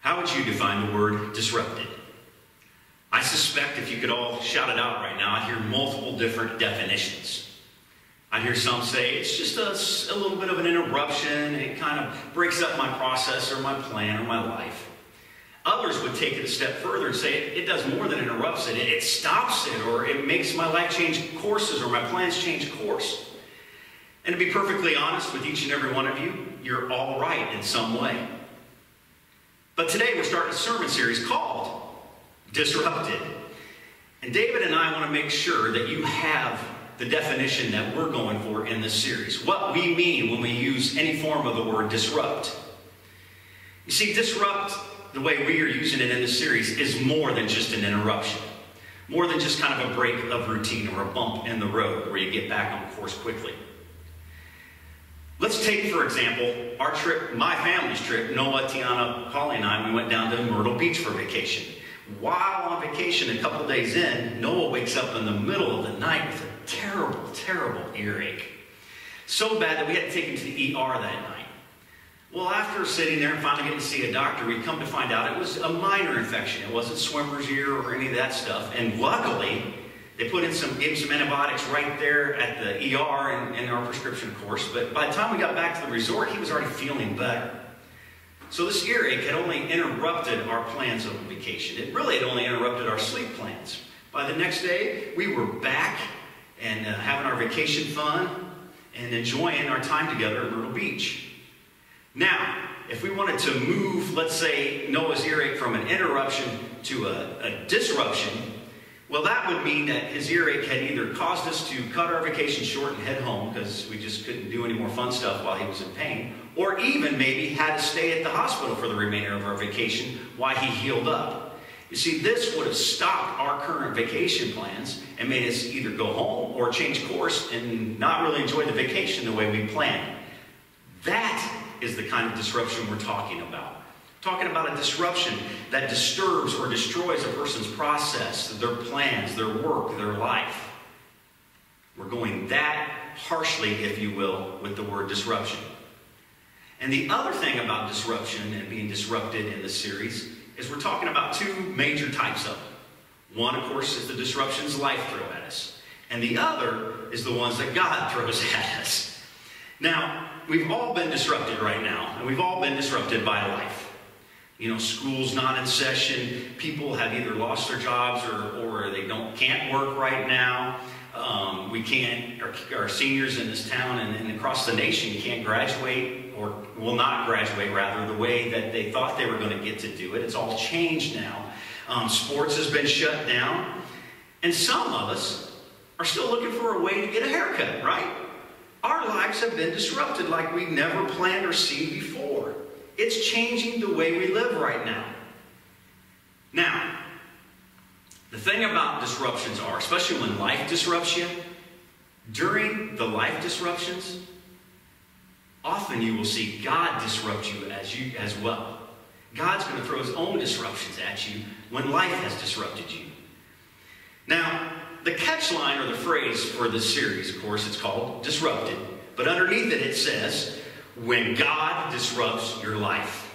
How would you define the word disrupted? I suspect if you could all shout it out right now, I'd hear multiple different definitions. I'd hear some say it's just a little bit of an interruption. It kind of breaks up my process or my plan or my life. Others would take it a step further and say it does more than interrupts it. It stops it, or it makes my life change courses, or my plans change course. And to be perfectly honest with each and every one of you, you're all right in some way. But today we're starting a sermon series called Disrupted. And David and I want to make sure that you have the definition that we're going for in this series. What we mean when we use any form of the word disrupt. You see, disrupt, the way we are using it in this series, is more than just an interruption. More than just kind of a break of routine or a bump in the road where you get back on course quickly. Let's take, for example, our trip, my family's trip. Noah, Tiana, Holly, and I, we went down to Myrtle Beach for vacation. While on vacation, a couple days in, Noah wakes up in the middle of the night with a terrible, terrible earache. So bad that we had to take him to the ER that night. Well, after sitting there and finally getting to see a doctor, we come to find out it was a minor infection. It wasn't swimmer's ear or any of that stuff. And luckily, they gave him some antibiotics right there at the ER in our prescription course. But by the time we got back to the resort, he was already feeling better. So this earache had only interrupted our plans of a vacation. It really had only interrupted our sleep plans. By the next day, we were back and having our vacation fun and enjoying our time together at Myrtle Beach. Now, if we wanted to move, let's say, Noah's earache from an interruption to a disruption, well, that would mean that his earache had either caused us to cut our vacation short and head home because we just couldn't do any more fun stuff while he was in pain, or even maybe had to stay at the hospital for the remainder of our vacation while he healed up. You see, this would have stopped our current vacation plans and made us either go home or change course and not really enjoy the vacation the way we planned. That is the kind of disruption we're talking about. Talking about a disruption that disturbs or destroys a person's process, their plans, their work, their life. We're going that harshly, if you will, with the word disruption. And the other thing about disruption and being disrupted in this series is we're talking about two major types of them. One, of course, is the disruptions life throws at us. And the other is the ones that God throws at us. Now, we've all been disrupted right now, and we've all been disrupted by life. You know, school's not in session. People have either lost their jobs or they can't work right now. Our seniors in this town and across the nation can't graduate, or will not graduate, rather, the way that they thought they were going to get to do it. It's all changed now. Sports has been shut down. And some of us are still looking for a way to get a haircut, right? Our lives have been disrupted like we never planned or seen before. It's changing the way we live right now. Now, the thing about disruptions are, especially when life disrupts you, during the life disruptions, often you will see God disrupt you as well. God's going to throw his own disruptions at you when life has disrupted you. Now, the catchline or the phrase for this series, of course, it's called Disrupted. But underneath it, it says, when God disrupts your life.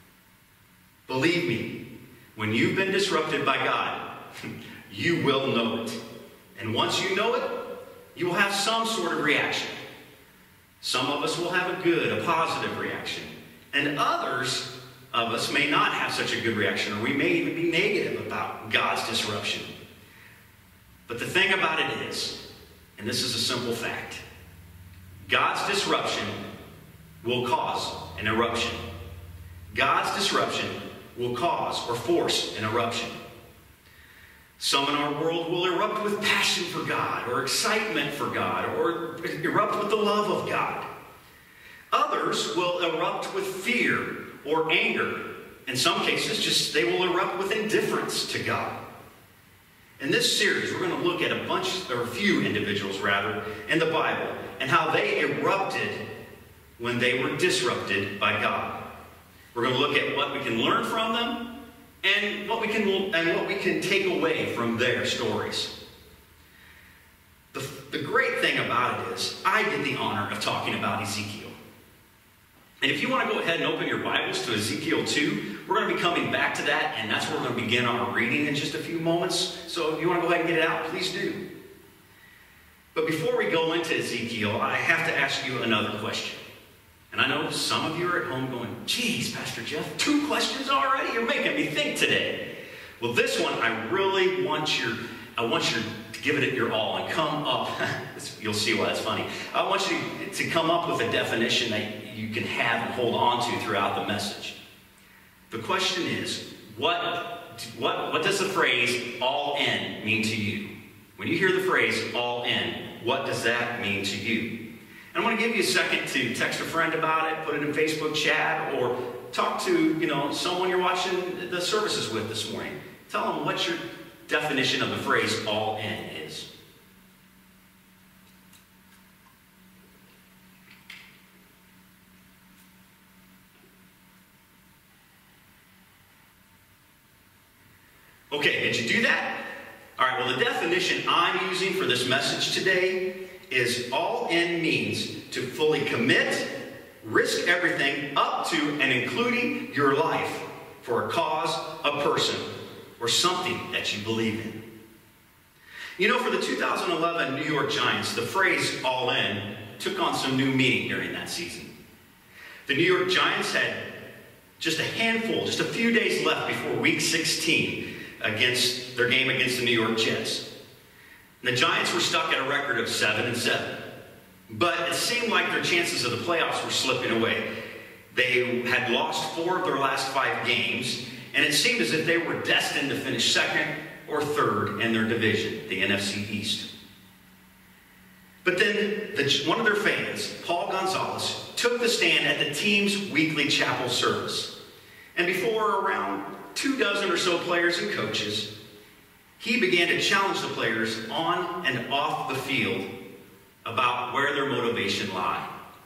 Believe me, when you've been disrupted by God, you will know it. And once you know it, you will have some sort of reaction. Some of us will have a positive reaction. And others of us may not have such a good reaction, or we may even be negative about God's disruption. But the thing about it is, and this is a simple fact, God's disruption will cause an eruption. God's disruption will cause or force an eruption. Some in our world will erupt with passion for God, or excitement for God, or erupt with the love of God. Others will erupt with fear or anger. In some cases, they will erupt with indifference to God. In this series, we're going to look at a few individuals, in the Bible, and how they erupted when they were disrupted by God. We're going to look at what we can learn from them and what we can take away from their stories. The great thing about it is I get the honor of talking about Ezekiel. And if you want to go ahead and open your Bibles to Ezekiel 2, we're going to be coming back to that, and that's where we're going to begin our reading in just a few moments. So if you want to go ahead and get it out, please do. But before we go into Ezekiel, I have to ask you another question. And I know some of you are at home going, geez, Pastor Jeff, 2 questions already? You're making me think today. Well, this one, I really want you to give it your all and come up. You'll see why it's funny. I want you to come up with a definition that you can have and hold on to throughout the message. The question is, what does the phrase all in mean to you? When you hear the phrase all in, what does that mean to you? And I want to give you a second to text a friend about it, put it in Facebook chat, or talk to someone you're watching the services with this morning. Tell them what your definition of the phrase all in is. Okay, did you do that? All right, well, the definition I'm using for this message today is all in means to fully commit, risk everything up to and including your life for a cause, a person, or something that you believe in. For the 2011 New York Giants, the phrase all in took on some new meaning during that season. The New York Giants had just a few days left before Week 16 against their game against the New York Jets. And the Giants were stuck at a record of 7-7. But it seemed like their chances of the playoffs were slipping away. They had lost 4 of their last 5 games, and it seemed as if they were destined to finish second or third in their division, the NFC East. But then one of their fans, Paul Gonzalez, took the stand at the team's weekly chapel service. And before around 24 or so players and coaches, he began to challenge the players on and off the field about where their motivation lay,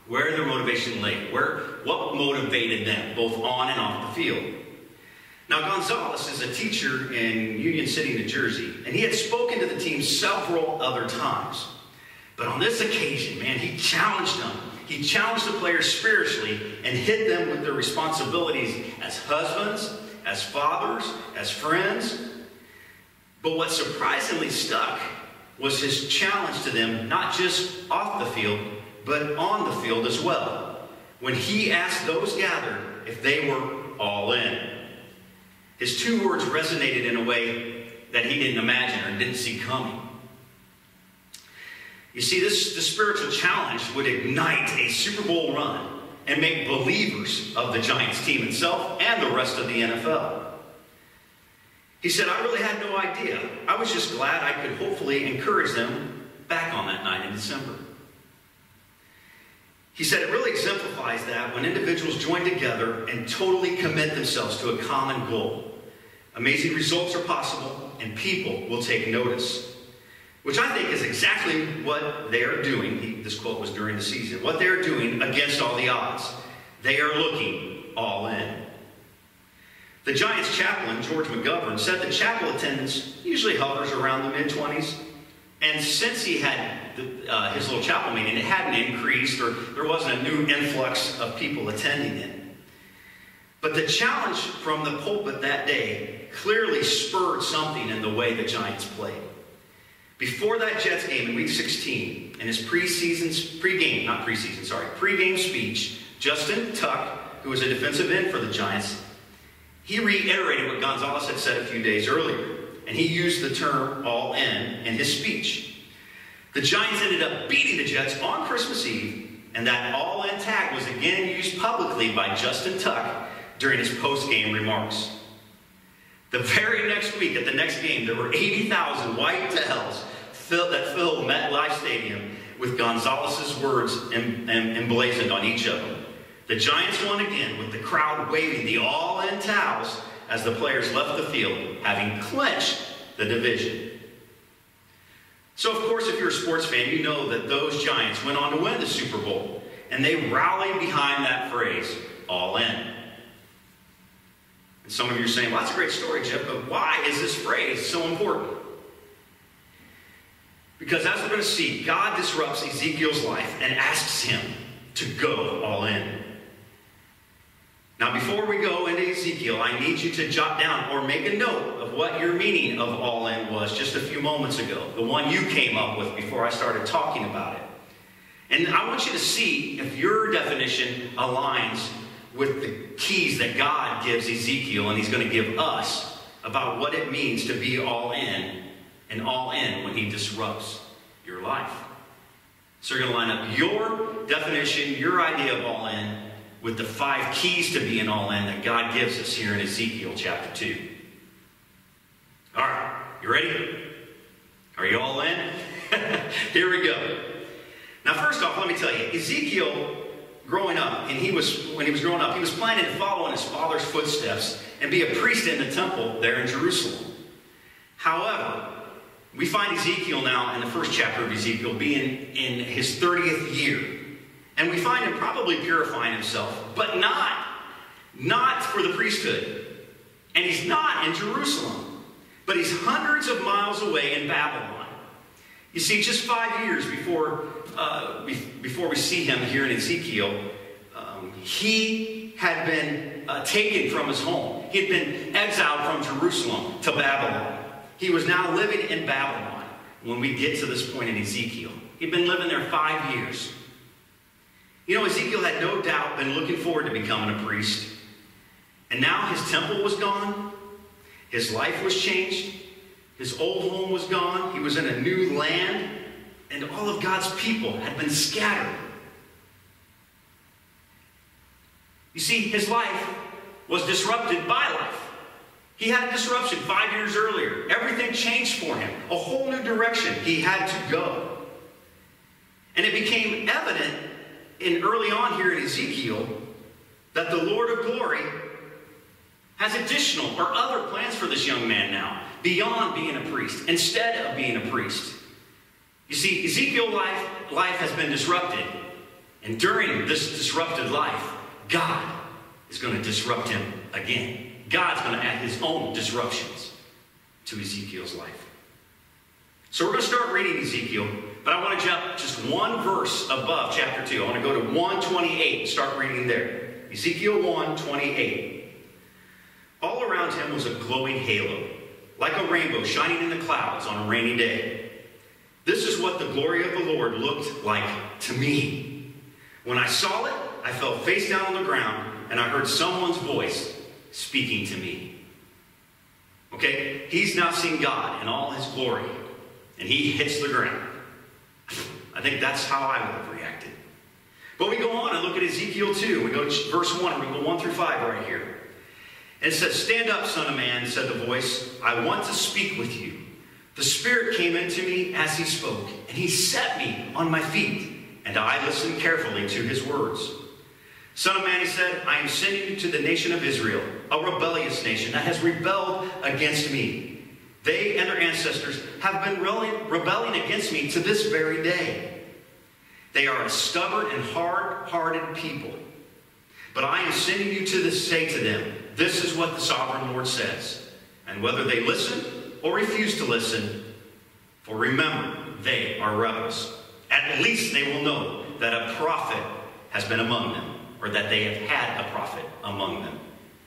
what motivated them, both on and off the field. Now, Gonzalez is a teacher in Union City, New Jersey, and he had spoken to the team several other times. But on this occasion, man, he challenged them. He challenged the players spiritually and hit them with their responsibilities as husbands, as fathers, as friends. But what surprisingly stuck was his challenge to them, not just off the field, but on the field as well, when he asked those gathered if they were all in. His 2 words resonated in a way that he didn't imagine or didn't see coming. You see, the spiritual challenge would ignite a Super Bowl run and make believers of the Giants team itself and the rest of the NFL. He said, I really had no idea. I was just glad I could hopefully encourage them back on that night in December. He said it really exemplifies that when individuals join together and totally commit themselves to a common goal, amazing results are possible and people will take notice. Which I think is exactly what they are doing. This quote was during the season. What they're doing against all the odds. They are looking all in. The Giants chaplain, George McGovern, said that chapel attendance usually hovers around the mid-20s. And since he had his little chapel meeting, it hadn't increased, or there wasn't a new influx of people attending it. But the challenge from the pulpit that day clearly spurred something in the way the Giants played. Before that Jets game in Week 16, in his pregame speech, Justin Tuck, who was a defensive end for the Giants, he reiterated what Gonzalez had said a few days earlier, and he used the term all in his speech. The Giants ended up beating the Jets on Christmas Eve, and that all in tag was again used publicly by Justin Tuck during his post-game remarks. The very next week, at the next game, there were 80,000 white tails that filled MetLife Stadium with Gonzalez's words emblazoned on each of them. The Giants won again with the crowd waving the all-in towels as the players left the field, having clinched the division. So, of course, if you're a sports fan, you know that those Giants went on to win the Super Bowl, and they rallied behind that phrase, all in. And some of you are saying, well, that's a great story, Jeff, but why is this phrase so important? Because as we're going to see, God disrupts Ezekiel's life and asks him to go all in. before we go into Ezekiel, I need you to jot down or make a note of what your meaning of all in was just a few moments ago. The one you came up with before I started talking about it. And I want you to see if your definition aligns with the keys that God gives Ezekiel and he's going to give us about what it means to be all in and all in when he disrupts your life. So you're going to line up your definition, your idea of all in, with the 5 keys to being all in that God gives us here in Ezekiel chapter 2. All right, you ready? Are you all in? Here we go. Now, first off, let me tell you, Ezekiel, growing up, and when he was growing up, he was planning to follow in his father's footsteps and be a priest in the temple there in Jerusalem. However, we find Ezekiel now in the first chapter of Ezekiel being in his 30th year. And we find him probably purifying himself, but not for the priesthood. And he's not in Jerusalem, but he's hundreds of miles away in Babylon. You see, just 5 years before we see him here in Ezekiel, he had been taken from his home. He had been exiled from Jerusalem to Babylon. He was now living in Babylon when we get to this point in Ezekiel. He'd been living there 5 years. You know, Ezekiel had no doubt been looking forward to becoming a priest. And now his temple was gone. His life was changed. His old home was gone. He was in a new land. And all of God's people had been scattered. You see, his life was disrupted by life. He had a disruption 5 years earlier. Everything changed for him. A whole new direction he had to go. And it became evident early on here in Ezekiel that the Lord of glory has additional or other plans for this young man now, beyond being a priest, instead of being a priest. You see, Ezekiel's life has been disrupted. And during this disrupted life, God is going to disrupt him again. God's going to add his own disruptions to Ezekiel's life. So we're going to start reading Ezekiel, but I want to jump just one verse above chapter 2. I want to go to 1:28 and start reading there. Ezekiel 1:28. All around him was a glowing halo, like a rainbow shining in the clouds on a rainy day. This is what the glory of the Lord looked like to me. When I saw it, I fell face down on the ground, and I heard someone's voice speaking to me. Okay? He's now seen God in all his glory, and he hits the ground. I think that's how I would have reacted. But we go on and look at Ezekiel 2. We go to verse 1. We go 1 through 5 right here. And it says, "Stand up, son of man," said the voice. "I want to speak with you." The Spirit came into me as he spoke, and he set me on my feet, and I listened carefully to his words. "Son of man," he said, "I am sending you to the nation of Israel, a rebellious nation that has rebelled against me. They and their ancestors have been rebelling against me to this very day. They are a stubborn and hard-hearted people. But I am sending you to say to them, this is what the sovereign Lord says. And whether they listen or refuse to listen, for remember, they are rebels. At least they will know that a prophet has been among them, or that they have had a prophet among them."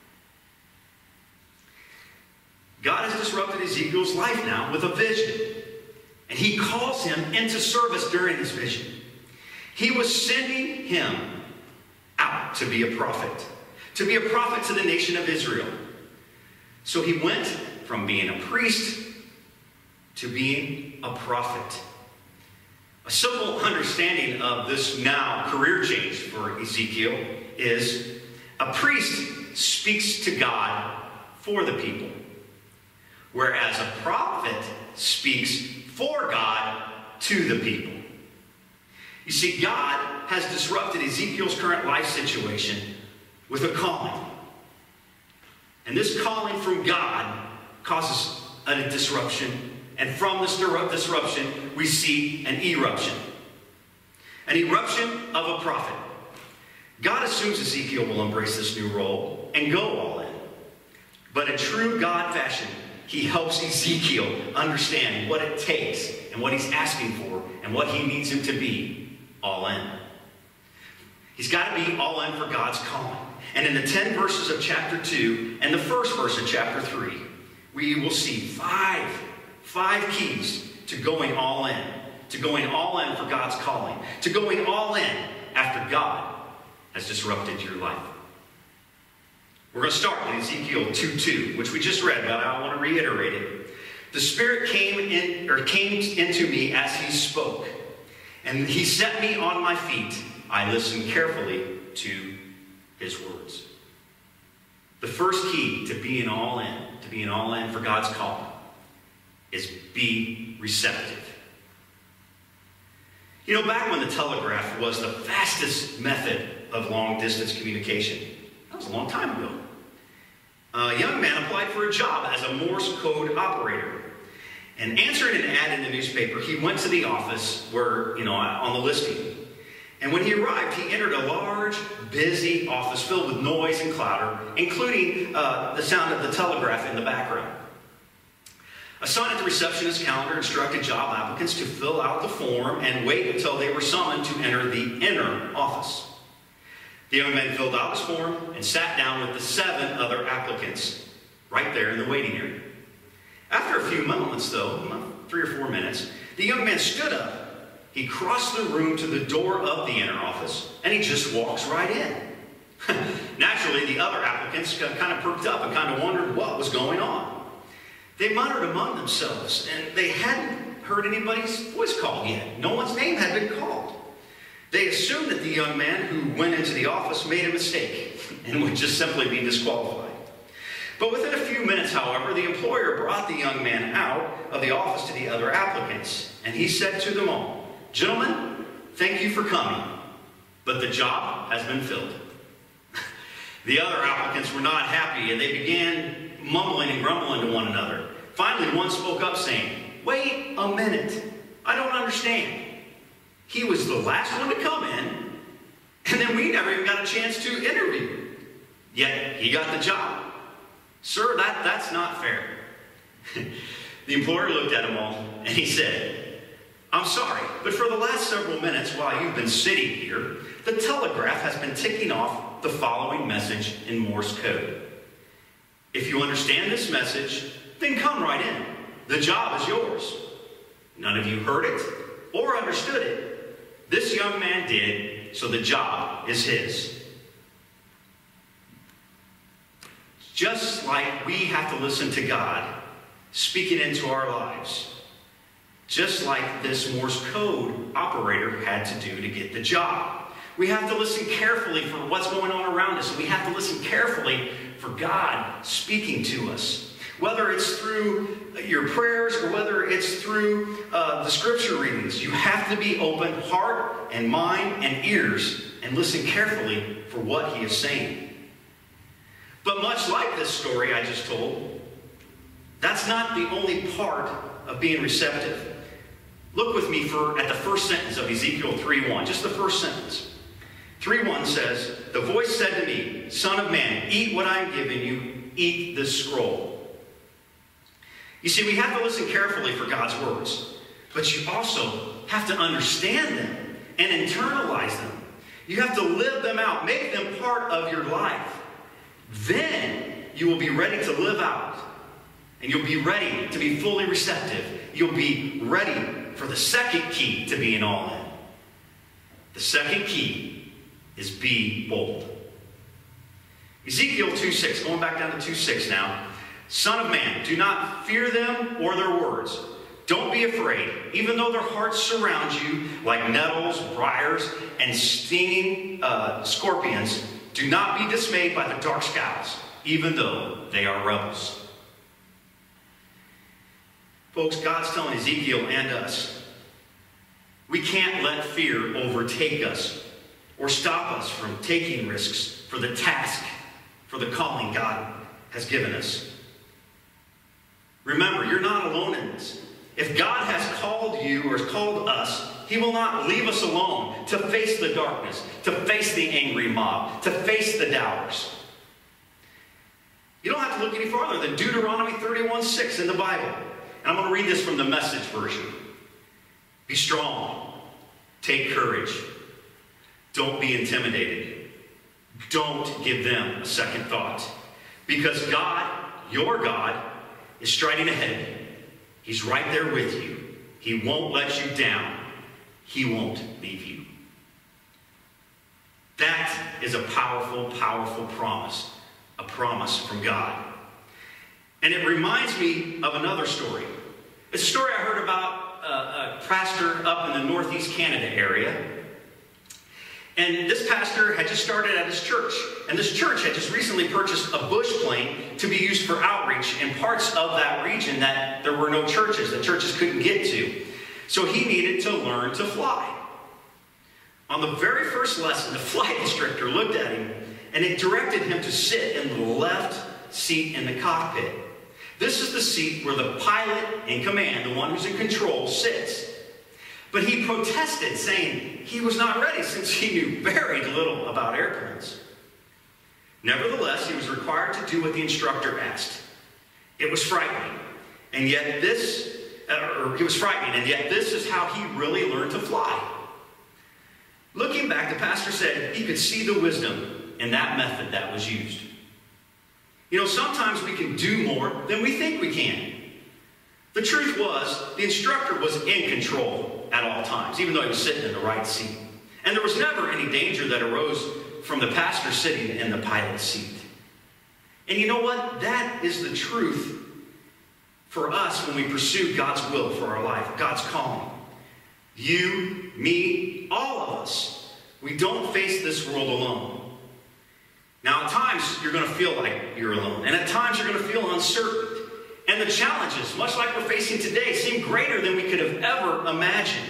God has disrupted Ezekiel's life now with a vision. And he calls him into service during this vision. He was sending him out to be a prophet to the nation of Israel. So he went from being a priest to being a prophet. A simple understanding of this now career change for Ezekiel is a priest speaks to God for the people, whereas a prophet speaks for God to the people. You see, God has disrupted Ezekiel's current life situation with a calling. And this calling from God causes a disruption. And from this disruption, we see an eruption. An eruption of a prophet. God assumes Ezekiel will embrace this new role and go all in. But in true God fashion, he helps Ezekiel understand what it takes and what he's asking for and what he needs him to be all in. He's got to be all in for God's calling. And in the 10 verses of chapter 2 and the first verse of chapter 3, we will see five keys to going all in. To going all in for God's calling. To going all in after God has disrupted your life. We're going to start with Ezekiel 2:2, which we just read, but I want to reiterate it. The Spirit came into me as he spoke, and he set me on my feet. I listened carefully to his words. The first key to being all in for God's call, is be receptive. You know, back when the telegraph was the fastest method of long-distance communication, that was a long time ago, a young man applied for a job as a Morse code operator. And answering an ad in the newspaper, he went to the office where, on the listing. And when he arrived, he entered a large, busy office filled with noise and clatter, including the sound of the telegraph in the background. A sign at the receptionist's counter instructed job applicants to fill out the form and wait until they were summoned to enter the inner office. The young man filled out his form and sat down with the 7 other applicants right there in the waiting area. After a few moments, though, 3 or 4 minutes, the young man stood up. He crossed the room to the door of the inner office, and he just walks right in. Naturally, the other applicants kind of perked up and kind of wondered what was going on. They muttered among themselves, and they hadn't heard anybody's voice called yet. No one's name had been called. They assumed that the young man who went into the office made a mistake and would just simply be disqualified. But within a few minutes, however, the employer brought the young man out of the office to the other applicants, and he said to them all, "Gentlemen, thank you for coming, but the job has been filled." The other applicants were not happy, and they began mumbling and grumbling to one another. Finally, one spoke up saying, "Wait a minute, I don't understand. He was the last one to come in, and then we never even got a chance to interview. Yet he got the job. Sir, that's not fair." The employer looked at them all, and he said, "I'm sorry, but for the last several minutes while you've been sitting here, the telegraph has been ticking off the following message in Morse code. If you understand this message, then come right in. The job is yours. None of you heard it or understood it. This young man did, so the job is his." Just like we have to listen to God speaking into our lives, just like this Morse code operator had to do to get the job. We have to listen carefully for what's going on around us. We have to listen carefully for God speaking to us. Whether it's through your prayers or whether it's through the scripture readings, you have to be open, heart and mind and ears, and listen carefully for what he is saying. But much like this story I just told, that's not the only part of being receptive. Look with me at the first sentence of Ezekiel 3:1, just the first sentence. 3:1 says, "The voice said to me, 'Son of man, eat what I'm giving you, eat this scroll.'" You see, we have to listen carefully for God's words, but you also have to understand them and internalize them. You have to live them out, make them part of your life. Then you will be ready to live out, and you'll be ready to be fully receptive. You'll be ready for the second key to being all in. The second key is be bold. Ezekiel 2:6, going back down to 2:6 now. "Son of man, do not fear them or their words. Don't be afraid, even though their hearts surround you like nettles, briars, and stinging scorpions. Do not be dismayed by the dark scowls, even though they are rebels." Folks, God's telling Ezekiel and us, we can't let fear overtake us or stop us from taking risks for the task, for the calling God has given us. Remember, you're not alone in this. If God has called you or has called us, he will not leave us alone to face the darkness, to face the angry mob, to face the doubters. You don't have to look any farther than Deuteronomy 31:6 in the Bible. And I'm going to read this from the Message version. "Be strong. Take courage. Don't be intimidated. Don't give them a second thought. Because God, your God, is striding ahead. He's right there with you. He won't let you down. He won't leave you. That is a powerful, powerful promise. A promise from God. And it reminds me of another story. It's a story I heard about a pastor up in the Northeast Canada area. And this pastor had just started at his church. And this church had just recently purchased a bush plane to be used for outreach in parts of that region that there were no churches, that churches couldn't get to. So he needed to learn to fly. On the very first lesson, the flight instructor looked at him and it directed him to sit in the left seat in the cockpit. This is the seat where the pilot in command, the one who's in control, sits. But he protested, saying he was not ready since he knew very little about airplanes. Nevertheless, he was required to do what the instructor asked. It was frightening, and yet this is how he really learned to fly. Looking back, the pastor said he could see the wisdom in that method that was used. You know, sometimes we can do more than we think we can. The truth was, the instructor was in control at all times, even though he was sitting in the right seat. And there was never any danger that arose from the pastor sitting in the pilot's seat. And you know what? That is the truth for us when we pursue God's will for our life, God's calling. You, me, all of us, we don't face this world alone. Now, at times, you're going to feel like you're alone. And at times, you're going to feel uncertain. And the challenges, much like we're facing today, seem greater than we could have ever imagined.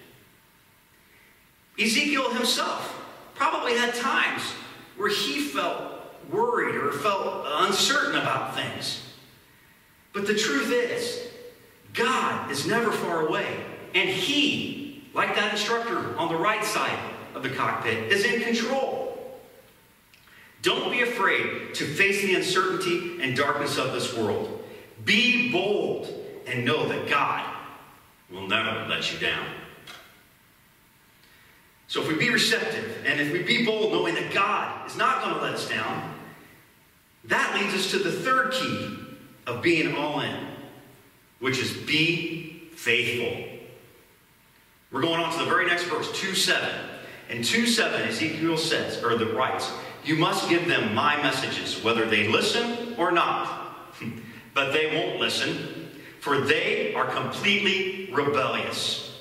Ezekiel himself probably had times where he felt worried or felt uncertain about things. But the truth is, God is never far away. And he, like that instructor on the right side of the cockpit, is in control. Don't be afraid to face the uncertainty and darkness of this world. Be bold and know that God will never let you down. So if we be receptive and if we be bold knowing that God is not going to let us down, that leads us to the third key of being all in, which is be faithful. We're going on to the very next verse, 2:7. In 2:7, Ezekiel says, or the writes, you must give them my messages, whether they listen or not. But they won't listen, for they are completely rebellious.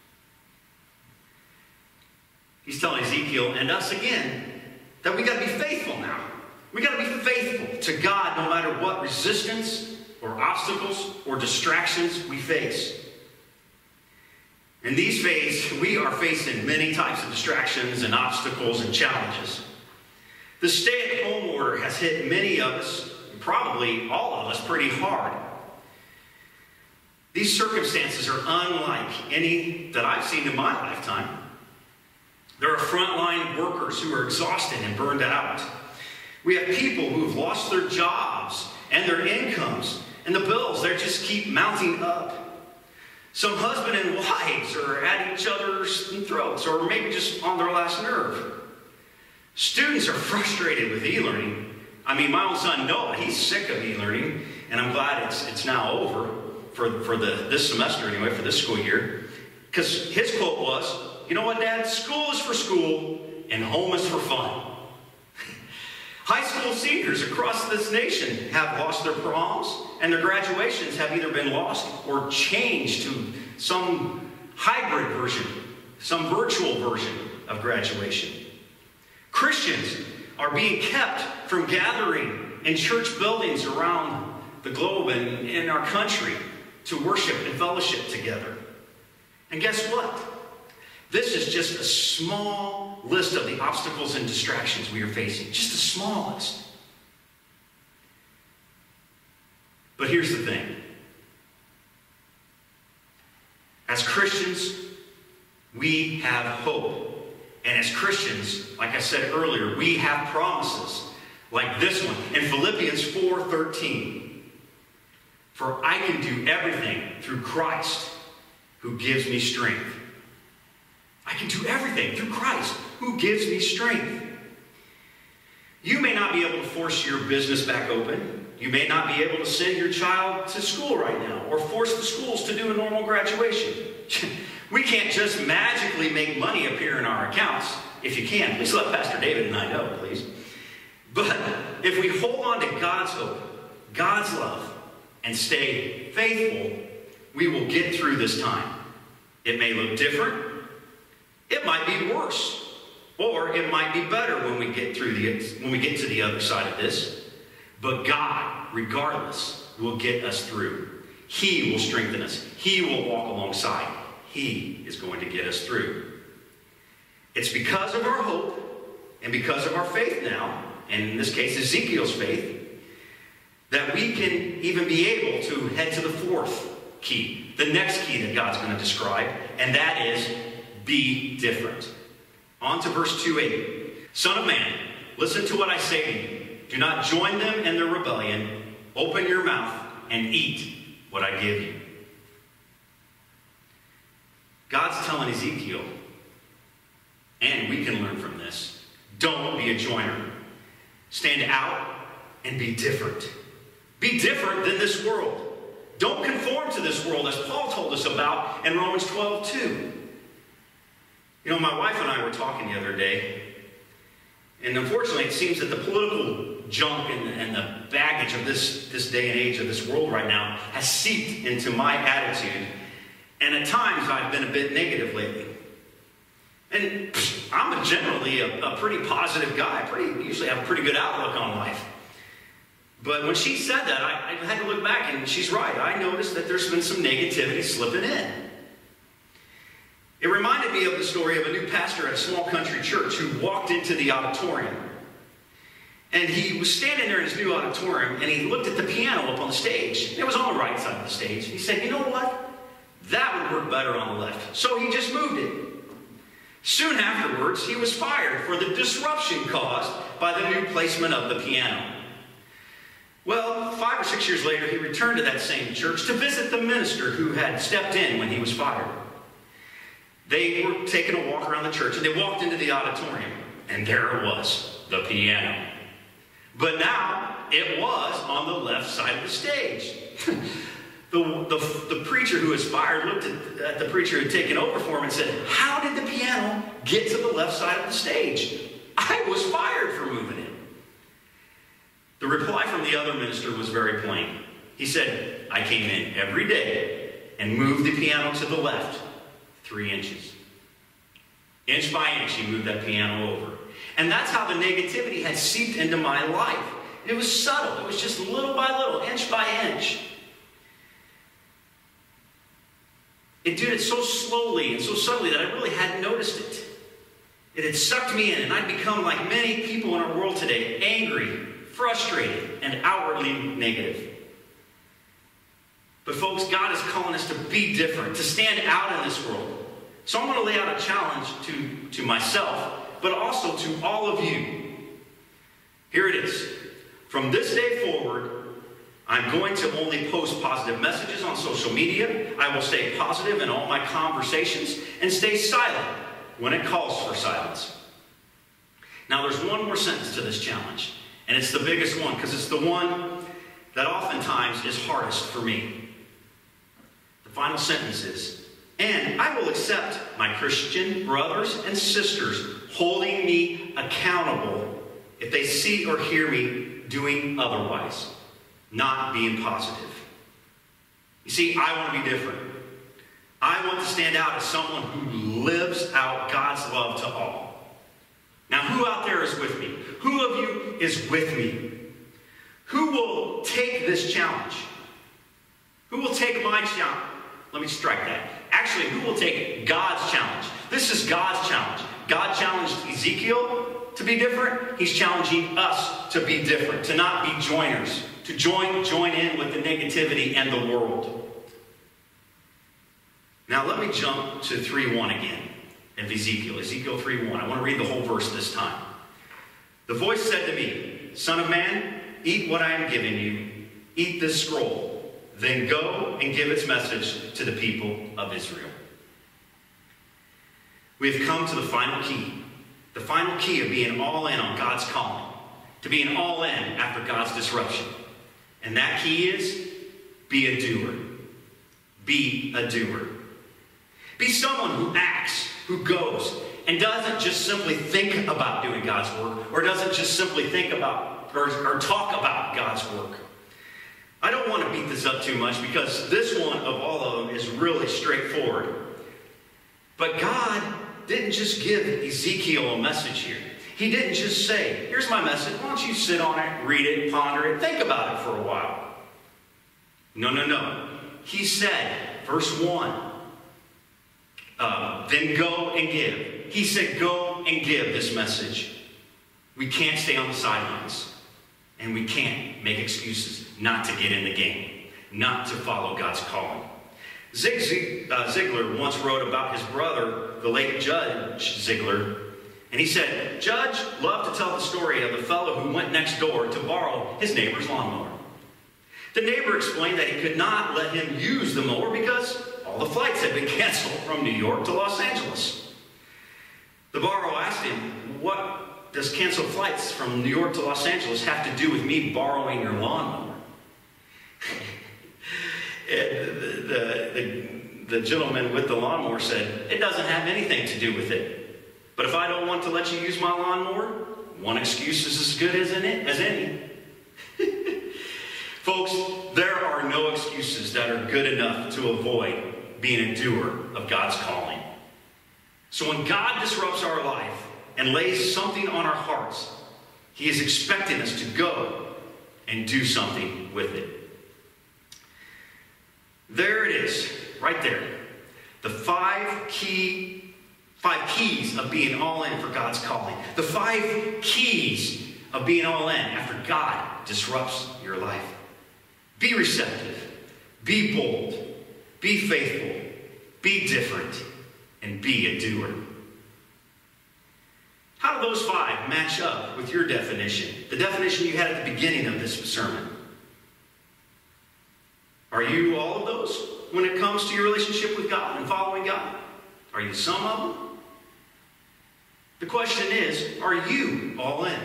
He's telling Ezekiel and us again that we got to be faithful now. We got to be faithful to God no matter what resistance or obstacles or distractions we face. In these days, we are facing many types of distractions and obstacles and challenges. The stay-at-home order has hit many of us, probably all of us, pretty hard. These circumstances are unlike any that I've seen in my lifetime. There are frontline workers who are exhausted and burned out. We have people who have lost their jobs and their incomes, and the bills, they just keep mounting up. Some husband and wives are at each other's throats, or maybe just on their last nerve. Students are frustrated with e-learning. I mean, my own son Noah, he's sick of e-learning, and I'm glad it's now over for this semester anyway, for this school year. Because his quote was, you know what, Dad? School is for school, and home is for fun. High school seniors across this nation have lost their proms, and their graduations have either been lost or changed to some hybrid version, some virtual version of graduation. Christians are being kept from gathering in church buildings around the globe and in our country to worship and fellowship together. And guess what? This is just a small list of the obstacles and distractions we are facing. Just the smallest. But here's the thing. As Christians, we have hope. And as Christians, like I said earlier, we have promises like this one in Philippians 4:13. For I can do everything through Christ who gives me strength. I can do everything through Christ who gives me strength. You may not be able to force your business back open. You may not be able to send your child to school right now or force the schools to do a normal graduation. We can't just magically make money appear in our accounts. If you can, please let Pastor David and I know, please. But if we hold on to God's hope, God's love, and stay faithful, we will get through this time. It may look different. It might be worse. Or it might be better when we get to the other side of this. But God, regardless, will get us through. He will strengthen us. He will walk alongside. He is going to get us through. It's because of our hope and because of our faith now, and in this case Ezekiel's faith, that we can even be able to head to the fourth key, the next key that God's going to describe, and that is be different. On to verse 2:8. Son of man, listen to what I say to you. Do not join them in their rebellion. Open your mouth and eat what I give you. God's telling Ezekiel, and we can learn from this, don't be a joiner. Stand out and be different. Be different than this world. Don't conform to this world, as Paul told us about in Romans 12:2. You know, my wife and I were talking the other day, and unfortunately it seems that the political junk and the baggage of this day and age of this world right now has seeped into my attitude, and at times I've been a bit negative lately. And I'm generally a pretty positive guy. Usually have a pretty good outlook on life. But when she said that, I had to look back, and she's right. I noticed that there's been some negativity slipping in. It reminded me of the story of a new pastor at a small country church who walked into the auditorium. And he was standing there in his new auditorium, and he looked at the piano up on the stage. It was on the right side of the stage. He said, you know what? That would work better on the left. So he just moved it. Soon afterwards, he was fired for the disruption caused by the new placement of the piano. Well, 5 or 6 years later, he returned to that same church to visit the minister who had stepped in when he was fired. They were taking a walk around the church, and they walked into the auditorium, and there it was, the piano. But now, it was on the left side of the stage. The preacher who was fired looked at the preacher who had taken over for him and said, how did the piano get to the left side of the stage? I was fired for moving it. The reply from the other minister was very plain. He said, I came in every day and moved the piano to the left 3 inches. Inch by inch, he moved that piano over. And that's how the negativity had seeped into my life. It was subtle. It was just little by little, inch by inch. It did it so slowly and so subtly that I really hadn't noticed it. It had sucked me in, and I'd become like many people in our world today, angry, frustrated, and outwardly negative. But folks, God is calling us to be different, to stand out in this world. So I'm going to lay out a challenge to myself, but also to all of you. Here it is. From this day forward, I'm going to only post positive messages on social media. I will stay positive in all my conversations and stay silent when it calls for silence. Now, there's one more sentence to this challenge, and it's the biggest one because it's the one that oftentimes is hardest for me. The final sentence is, and I will accept my Christian brothers and sisters holding me accountable if they see or hear me doing otherwise, not being positive. You see, I want to be different. I want to stand out as someone who lives out God's love to all. Now, who out there is with me? Who of you is with me? Who will take this challenge? Who will take my challenge? Let me strike that. Actually, who will take God's challenge? This is God's challenge. God challenged Ezekiel to be different. He's challenging us to be different, to not be joiners, to join in with the negativity and the world. Now let me jump to 3:1 again of Ezekiel 3:1. I want to read the whole verse this time. The voice said to me, Son of man, eat what I am giving you. Eat this scroll. Then go and give its message to the people of Israel. We have come to the final key of being all in on God's calling, to being all in after God's disruption. And that key is, be a doer. Be a doer. Be someone who acts, who goes, and doesn't just simply think about doing God's work, or doesn't just simply think about or talk about God's work. I don't want to beat this up too much because this one of all of them is really straightforward. But God didn't just give Ezekiel a message here. He didn't just say, here's my message, why don't you sit on it, read it, ponder it, think about it for a while. No. He said, verse 1, then go and give. He said, go and give this message. We can't stay on the sidelines. And we can't make excuses not to get in the game, not to follow God's calling. Zig Ziglar once wrote about his brother, the late Judge Ziglar, and he said, Judge loved to tell the story of the fellow who went next door to borrow his neighbor's lawnmower. The neighbor explained that he could not let him use the mower because all the flights had been canceled from New York to Los Angeles. The borrower asked him, what does canceled flights from New York to Los Angeles have to do with me borrowing your lawnmower? The gentleman with the lawnmower said, it doesn't have anything to do with it. But if I don't want to let you use my lawnmower, one excuse is as good as any. Folks, there are no excuses that are good enough to avoid being a doer of God's calling. So when God disrupts our life and lays something on our hearts, He is expecting us to go and do something with it. There it is, right there. The five keys of being all in for God's calling. The 5 keys of being all in after God disrupts your life. Be receptive. Be bold. Be faithful. Be different. And be a doer. How do those 5 match up with your definition? The definition you had at the beginning of this sermon. Are you all of those when it comes to your relationship with God and following God? Are you some of them? The question is, are you all in?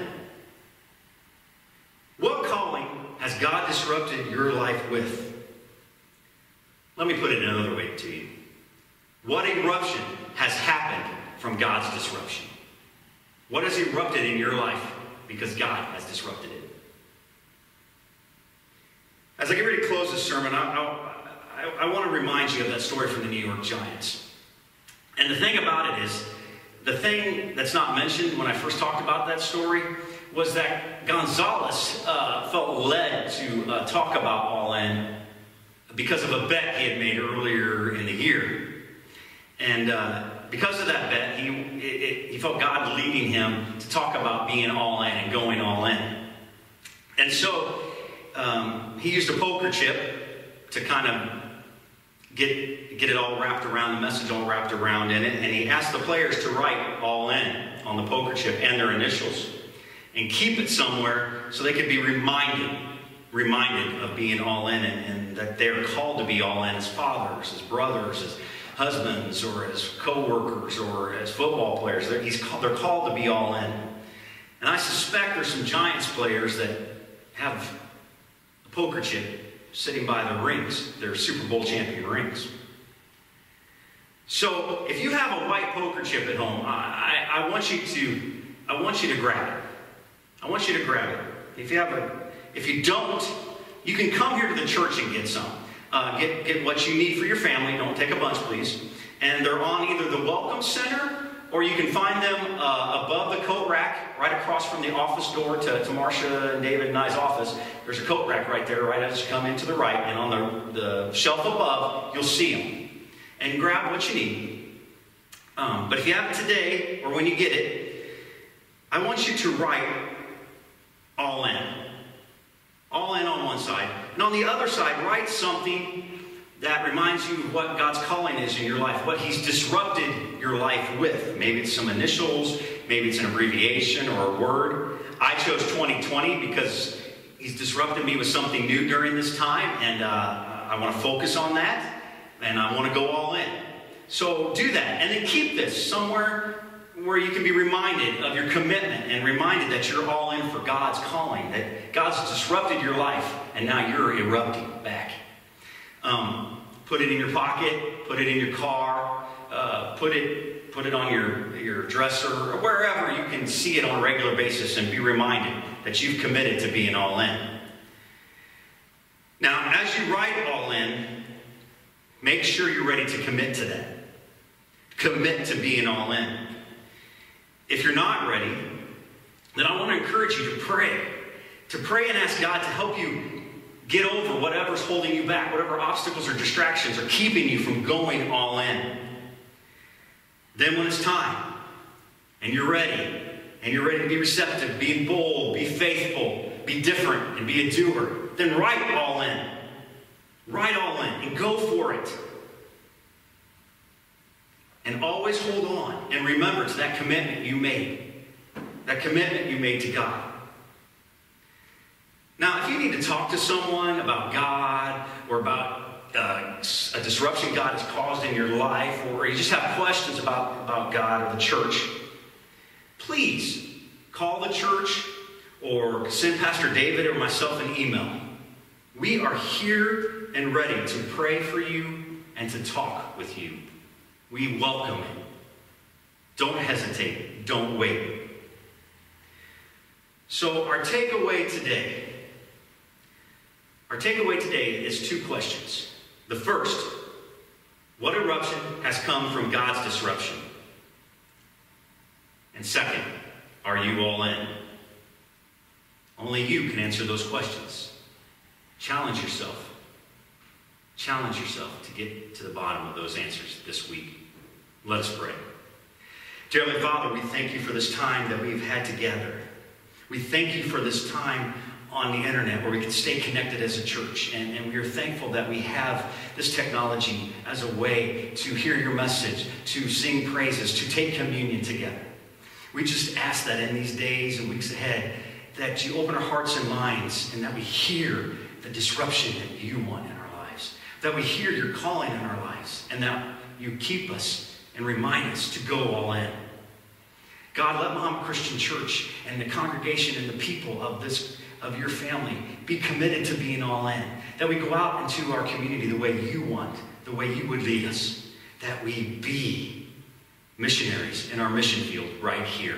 What calling has God disrupted your life with? Let me put it another way to you. What eruption has happened from God's disruption? What has erupted in your life because God has disrupted it? As I get ready to close this sermon, I want to remind you of that story from the New York Giants. And the thing about it is, the thing that's not mentioned when I first talked about that story was that Gonzalez felt led to talk about All In because of a bet he had made earlier in the year. And because of that bet, he felt God leading him to talk about being all in and going all in. And so he used a poker chip to kind of get it all wrapped around, the message all wrapped around in it. And he asked the players to write all in on the poker chip and their initials and keep it somewhere so they could be reminded of being all in and that they're called to be all in as fathers, as brothers, as husbands, or as co-workers, or as football players. They're called to be all in. And I suspect there's some Giants players that have a poker chip sitting by their rings, their Super Bowl champion rings. So if you have a white poker chip at home, I want you to grab it. I want you to grab it. If you don't, you can come here to the church and get some. Get what you need for your family. Don't take a bunch, please. And they're on either the Welcome Center, or you can find them above the coat rack, right across from the office door to Marcia and David and I's office. There's a coat rack right there, right as you come in to the right. And on the shelf above, you'll see them. And grab what you need. But if you have it today, or when you get it, I want you to write all in. All in on one side. And on the other side, write something that reminds you of what God's calling is in your life, what He's disrupted your life with. Maybe it's some initials, maybe it's an abbreviation or a word. I chose 2020 because He's disrupted me with something new during this time, and I want to focus on that, and I want to go all in. So do that, and then keep this somewhere where you can be reminded of your commitment and reminded that you're all in for God's calling, that God's disrupted your life and now you're erupting back. Put it in your pocket, put it in your car, put it on your dresser, or wherever you can see it on a regular basis and be reminded that you've committed to being all in. Now, as you write all in, make sure you're ready to commit to that. Commit to being all in. If you're not ready, then I want to encourage you to pray. To pray and ask God to help you get over whatever's holding you back, whatever obstacles or distractions are keeping you from going all in. Then when it's time, and you're ready to be receptive, be bold, be faithful, be different, and be a doer, then write all in. Write all in and go for it. And always hold on and remember to that commitment you made. That commitment you made to God. Now, if you need to talk to someone about God or about a disruption God has caused in your life, or you just have questions about God or the church, please call the church or send Pastor David or myself an email. We are here and ready to pray for you and to talk with you. We welcome it. Don't hesitate. Don't wait. So our takeaway today is two questions. The first, what eruption has come from God's disruption? And second, are you all in? Only you can answer those questions. Challenge yourself. Challenge yourself to get to the bottom of those answers this week. Let us pray. Dear Heavenly Father, we thank you for this time that we've had together. We thank you for this time on the internet where we can stay connected as a church. And we are thankful that we have this technology as a way to hear your message, to sing praises, to take communion together. We just ask that in these days and weeks ahead, that you open our hearts and minds and that we hear the disruption that you want in our lives. That we hear your calling in our lives and that you keep us and remind us to go all in. God, let Muhammad Christian Church and the congregation and the people of your family be committed to being all in. That we go out into our community the way you want, the way you would lead us. That we be missionaries in our mission field right here.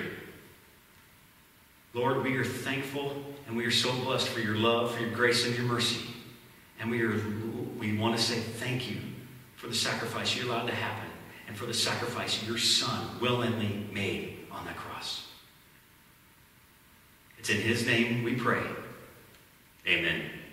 Lord, we are thankful and we are so blessed for your love, for your grace and your mercy. And we want to say thank you for the sacrifice you allowed to happen and for the sacrifice your Son willingly made on that cross. It's in his name we pray. Amen.